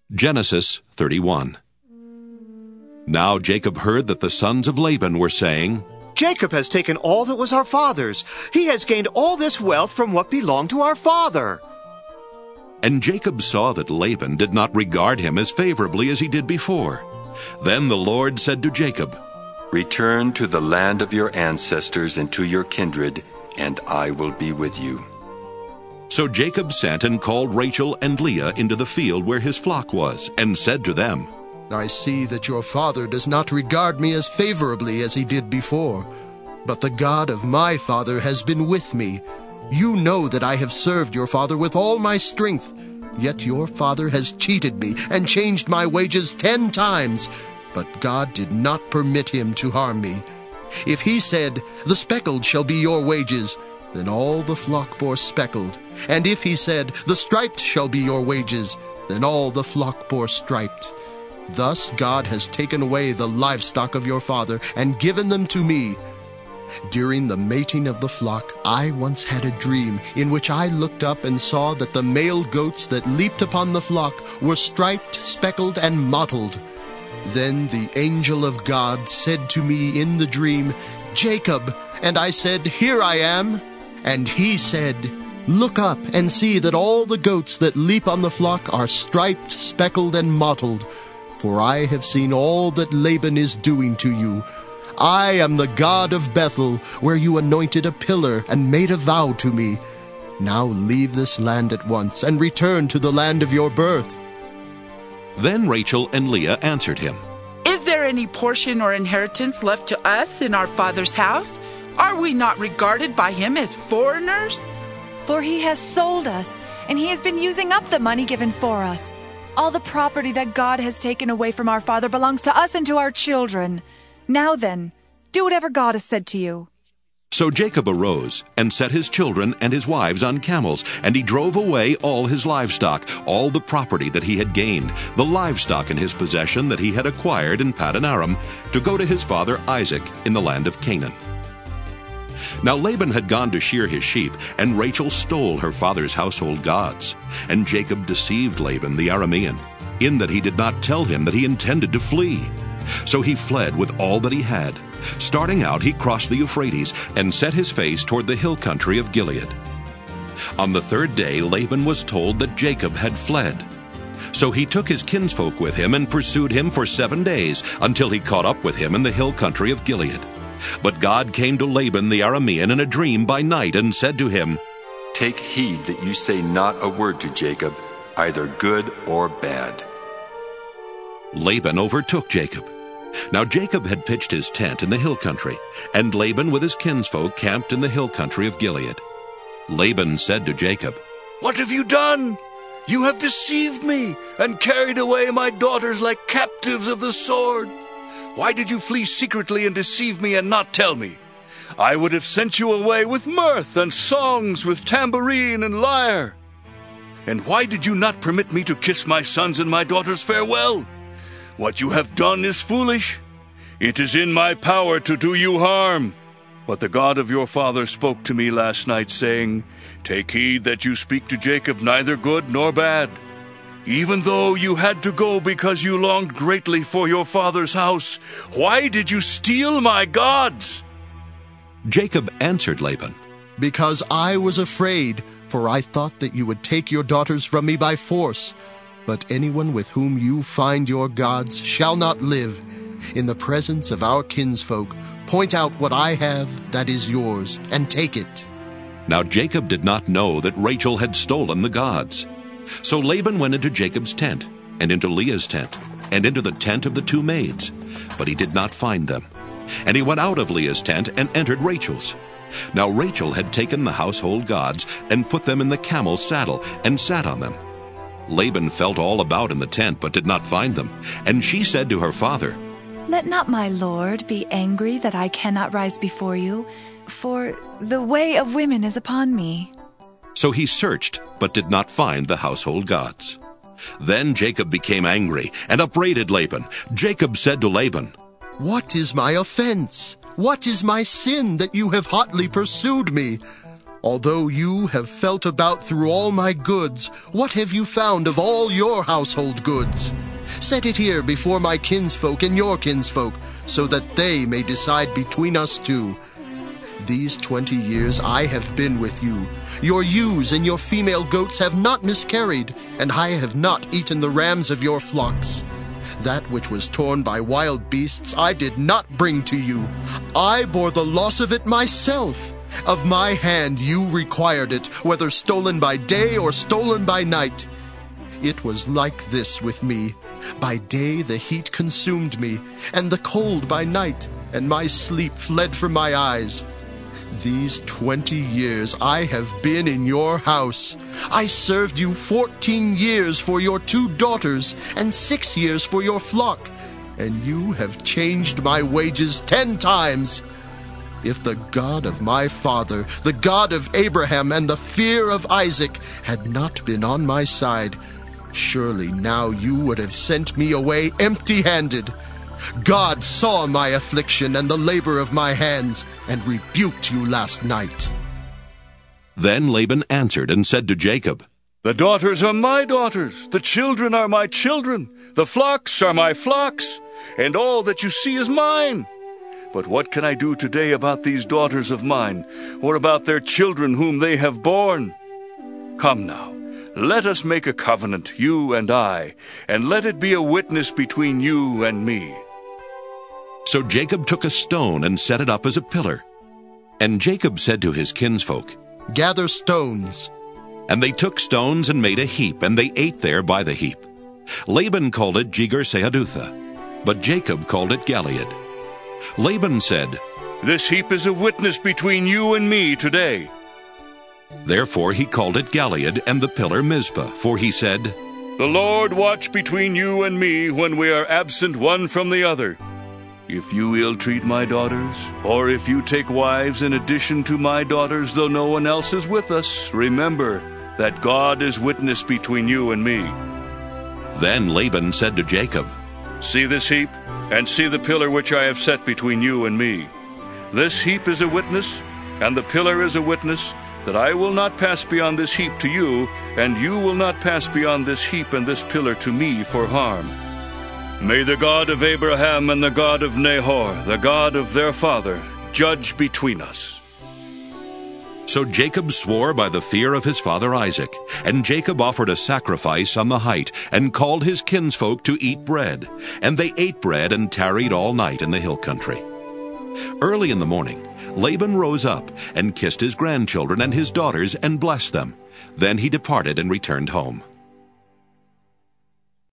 Genesis 31. Now Jacob heard that the sons of Laban were saying, Jacob has taken all that was our father's. He has gained all this wealth from what belonged to our father. And Jacob saw that Laban did not regard him as favorably as he did before. Then the Lord said to Jacob, Return to the land of your ancestors and to your kindred, and I will be with you. So Jacob sent and called Rachel and Leah into the field where his flock was, and said to them, I see that your father does not regard me as favorably as he did before, but the God of my father has been with me. You know that I have served your father with all my strength, yet your father has cheated me and changed my wages 10 times. But God did not permit him to harm me. If he said, The speckled shall be your wages, then all the flock bore speckled. And if he said, The striped shall be your wages, then all the flock bore striped. Thus God has taken away the livestock of your father and given them to me. During the mating of the flock, I once had a dream in which I looked up and saw that the male goats that leaped upon the flock were striped, speckled, and mottled. Then the angel of God said to me in the dream, Jacob, and I said, Here I am. And he said, Look up and see that all the goats that leap on the flock are striped, speckled, and mottled. For I have seen all that Laban is doing to you. I am the God of Bethel, where you anointed a pillar and made a vow to me. Now leave this land at once and return to the land of your birth. Then Rachel and Leah answered him, Is there any portion or inheritance left to us in our father's house? Are we not regarded by him as foreigners? For he has sold us, and he has been using up the money given for us. All the property that God has taken away from our father belongs to us and to our children. Now then, do whatever God has said to you. So Jacob arose and set his children and his wives on camels, and he drove away all his livestock, all the property that he had gained, the livestock in his possession that he had acquired in Paddan Aram, to go to his father Isaac in the land of Canaan. Now Laban had gone to shear his sheep, and Rachel stole her father's household gods. And Jacob deceived Laban the Aramean, in that he did not tell him that he intended to flee. So he fled with all that he had. Starting out, he crossed the Euphrates and set his face toward the hill country of Gilead. On the 3rd day, Laban was told that Jacob had fled. So he took his kinsfolk with him and pursued him for 7 days, until he caught up with him in the hill country of Gilead. But God came to Laban the Aramean in a dream by night and said to him, Take heed that you say not a word to Jacob, either good or bad. Laban overtook Jacob. Now Jacob had pitched his tent in the hill country, and Laban with his kinsfolk camped in the hill country of Gilead. Laban said to Jacob, What have you done? You have deceived me and carried away my daughters like captives of the sword. Why did you flee secretly and deceive me and not tell me? I would have sent you away with mirth and songs, with tambourine and lyre. And why did you not permit me to kiss my sons and my daughters farewell? What you have done is foolish. It is in my power to do you harm. But the God of your father spoke to me last night, saying, Take heed that you speak to Jacob neither good nor bad. Even though you had to go because you longed greatly for your father's house, why did you steal my gods? Jacob answered Laban, Because I was afraid, for I thought that you would take your daughters from me by force. But anyone with whom you find your gods shall not live. In the presence of our kinsfolk, point out what I have that is yours, and take it. Now Jacob did not know that Rachel had stolen the gods. So Laban went into Jacob's tent, and into Leah's tent, and into the tent of the 2 maids. But he did not find them. And he went out of Leah's tent and entered Rachel's. Now Rachel had taken the household gods and put them in the camel's saddle and sat on them. Laban felt all about in the tent, but did not find them. And she said to her father, Let not my lord be angry that I cannot rise before you, for the way of women is upon me. So he searched, but did not find the household gods. Then Jacob became angry and upbraided Laban. Jacob said to Laban, What is my offense? What is my sin that you have hotly pursued me? Although you have felt about through all my goods, what have you found of all your household goods? Set it here before my kinsfolk and your kinsfolk, so that they may decide between us two. These 20 years I have been with you. Your ewes and your female goats have not miscarried, and I have not eaten the rams of your flocks. That which was torn by wild beasts I did not bring to you. I bore the loss of it myself. Of my hand you required it, whether stolen by day or stolen by night. It was like this with me. By day the heat consumed me, and the cold by night, and my sleep fled from my eyes. These 20 years I have been in your house. I served you 14 years for your 2 daughters, and 6 years for your flock, and you have changed my wages 10 times. If the God of my father, the God of Abraham, and the fear of Isaac had not been on my side, surely now you would have sent me away empty-handed. God saw my affliction and the labor of my hands, and rebuked you last night." Then Laban answered and said to Jacob, "The daughters are my daughters, the children are my children, the flocks are my flocks, and all that you see is mine. But what can I do today about these daughters of mine, or about their children whom they have borne? Come now, let us make a covenant, you and I, and let it be a witness between you and me." So Jacob took a stone and set it up as a pillar. And Jacob said to his kinsfolk, "Gather stones." And they took stones and made a heap, and they ate there by the heap. Laban called it Jegar-sahadutha, but Jacob called it Gilead. Laban said, "This heap is a witness between you and me today." Therefore he called it Gilead, and the pillar Mizpah, for he said, "The Lord watch between you and me when we are absent one from the other. If you ill-treat my daughters, or if you take wives in addition to my daughters, though no one else is with us, remember that God is witness between you and me." Then Laban said to Jacob, "See this heap, and see the pillar which I have set between you and me. This heap is a witness, and the pillar is a witness, that I will not pass beyond this heap to you, and you will not pass beyond this heap and this pillar to me for harm. May the God of Abraham and the God of Nahor, the God of their father, judge between us." So Jacob swore by the fear of his father Isaac, and Jacob offered a sacrifice on the height, and called his kinsfolk to eat bread. And they ate bread and tarried all night in the hill country. Early in the morning, Laban rose up and kissed his grandchildren and his daughters and blessed them. Then he departed and returned home.